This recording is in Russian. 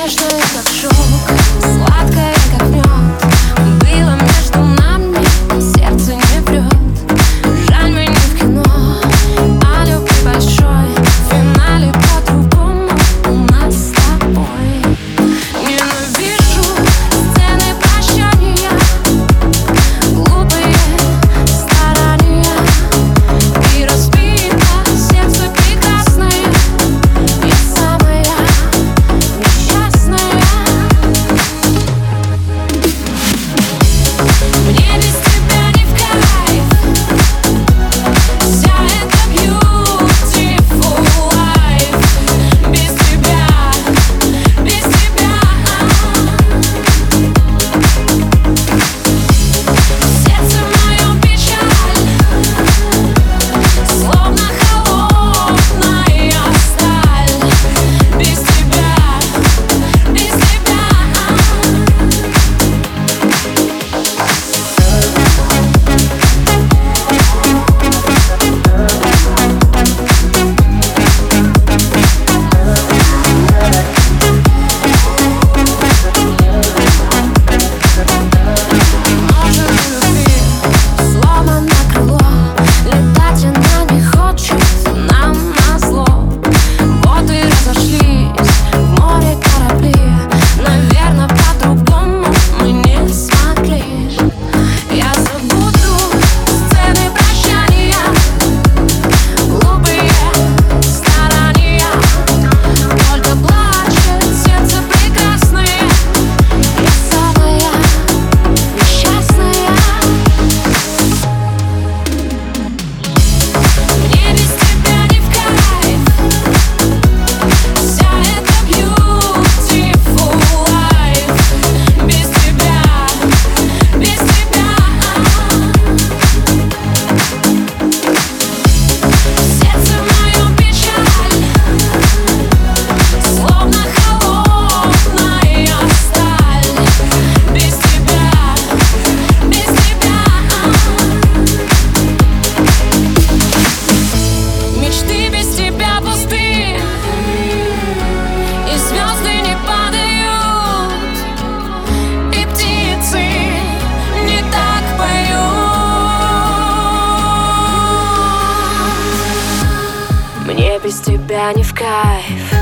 Нежное, как шелк, сладкое, как мед. Было между нами, сердце не врет. Жаль, мы не в кино о любви большой. В финале по-другому у нас с тобой. Ненавижу сцены прощания, глупые старания. И разбито сердце прекрасное. Я самая несчастная. Мне без тебя не в кайф. Вся эта beautiful life. Без тебя, без тебя. Сердце мое печаль, словно холодная сталь. Без тебя, без тебя. Может, любви сломано крыло, летать она не хочет нам назло. Вот и разошлись в море корабли. Наверно, по-другому мы не смогли. Я забуду сцены прощания, глупые старания. Только плачет сердце прекрасное. Я самая несчастная. Мне без тебя не в кайф. Вся эта beautiful life. Без тебя, без тебя. Сердце мое печаль, словно холодная сталь. Без тебя, без тебя. Мечты без тебя пусты, и звезды не падают, и птицы не так поют. Мне без тебя не в кайф.